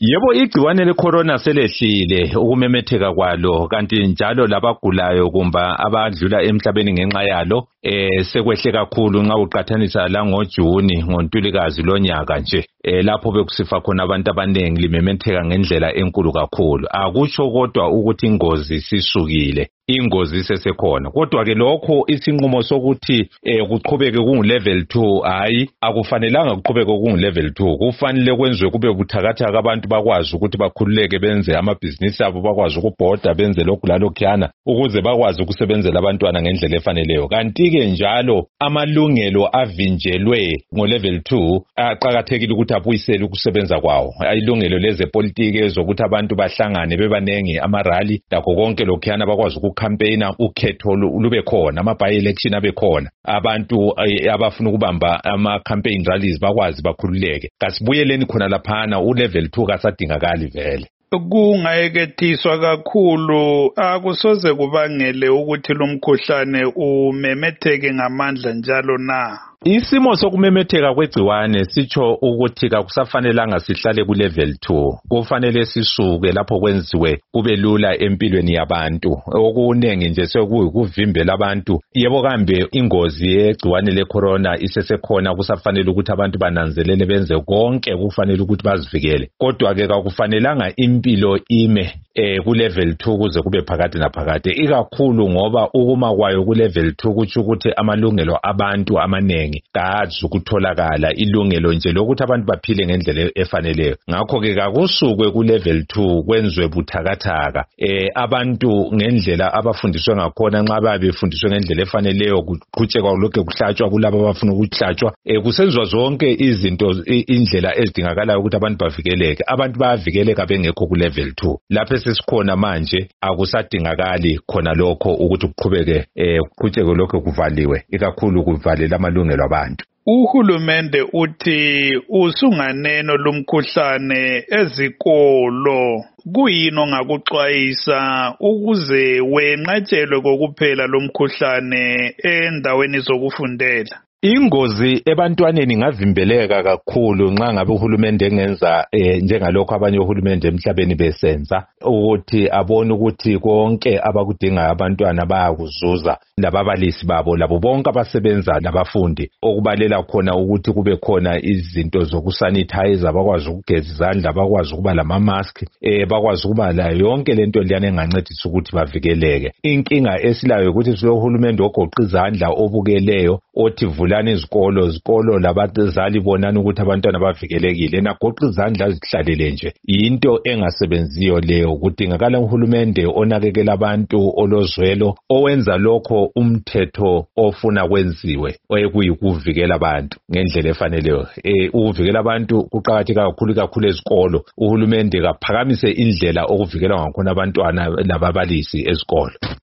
Yebo, igciwane lecorona selehlile ukumemetheka kwalo, kanti njalo labagulayo kumba abadlula emhlabeni ngenxa yalo sekwehle kakhulu nxa uqathanisa la ngoJuni ngoNtulikazi lonyaka nje lapho bekusifa khona abantu abanengi limemetheka ngendlela enkulu kakhulu. Akutsho kodwa ukuthi ingozi sisukile, ingozi sesekhona, kodwa ke lokho isinqumo sokuthi kuqhubeke kungu level 2 hayi akufanelanga kuqhubeke kungu level 2. Kufanele kwenziwe kube buthakathaka, abantu bakwazi ukuthi bakhululeke benze amabhizinisi abo, bakwazi ukubhoda benze lokhu lalokhuyana ukuze bakwazi ukusebenzela abantwana ngendlela efaneleyo. Kanti ke njalo amalungelo avinjelwe ngo level 2 aqhakathekile ukuthi abuyisele ukusebenza kwawo. Ilungelo lezepolitiki ezokuthi abantu bahlangane bebanengi, amarally lakho konke lokhuyana bakwazi campaigner, ukhetho lube khona, ama-by-election abe khona, abantu abafuna ukubamba ama-campaign rallies bakwazi bakhululeke. Kasibuyeleni khona laphana, ulevel 2 kasadingakali vele. Kungayekethiswa kakhulu akusoze kubangele ukuthi lo mkhuhlane umemetheke ngamandla njalo na? Isimo sokumemetheka kwegciwane sitsho ukuthi akusafanelanga sihlale ku level 2. Kufanele sisuke lapho kwenziwe kube lula empilweni yabantu. Okunengi nje sekuvimbela abantu. Yebo kambe ingozi yegciwane lecorona isesekhona, kusafanele ukuthi abantu bananzelele benze konke kufanele ukuthi bazivikele. Kodwa ke akufanelanga impilo ime ku level 2 kuze kube phakade naphakade, ikakhulu ngoba ukuma kwayo ku level 2 kutsho ukuthi amalungelo abantu amanengi kazi ukutholakala, ilungelo nje lokuthi abantu baphile ngendlela efaneleyo. Ngakho ke kakusukwe ku level 2 kwenziwe buthakathaka, abantu ngendlela abafundiswe ngakhona nxa babefundiswe ngendlela efaneleyo, kuqhutshekwa lokho kuhlatshwa kulabo abafuna ukuhlatshwa, kusenziwa zonke izinto indlela ezidingakalayo ukuthi abantu bavikeleke. Abantu bayavikeleka bengekho ku level 2. Lapho sesikhona manje akusadingakali khona lokho ukuthi kuqhubeke kuqhutshekwe lokho kuvaliwe, ikakhulu kuvalela amalungelo abantu. Uhulumende uthi usunganeno lomkhuhlane ezikolo. Kuyini ongakuxwayisa ukuze wenqatshelwe kokuphela lomkhuhlane endaweni zokufundela? Ingozi ebantwaneni ingavimbeleka kakhulu nxa ngabe uhulumende engenza njengalokho abanye uhulumende emhlabeni besenza, ukuthi abone ukuthi konke abakudingayo abantwana bayakuzuza, lababalisi babo labo bonke abasebenza labafundi, okubalela khona ukuthi kube khona izinto zokusanitize, bakwazi ukugeza izandla, bakwazi ukuba lama-mask, bakwazi ukuba layo yonke lento liyana engancedisa ukuthi bavikeleke. Inkinga esilayo ukuthi uhulumende ogoqa izandla obukeleyo othi vulani izikolo labazali bonani ukuthi abantwana bavikelekile, nagoqa izandla azihlalele nje. Yinto engasebenziyo leyo. Kudingakala uhulumende onakekela abantu, olozwelo, owenza lokho umthetho ofuna kwenziwe, okuyikuvikela abantu ngendlela efaneleyo. Ukuvikela abantu kuqakatheke kakhulu ezikolo. Uhulumende kaphakamise indlela okuvikela ngakhona abantwana lababalisi ezikolo.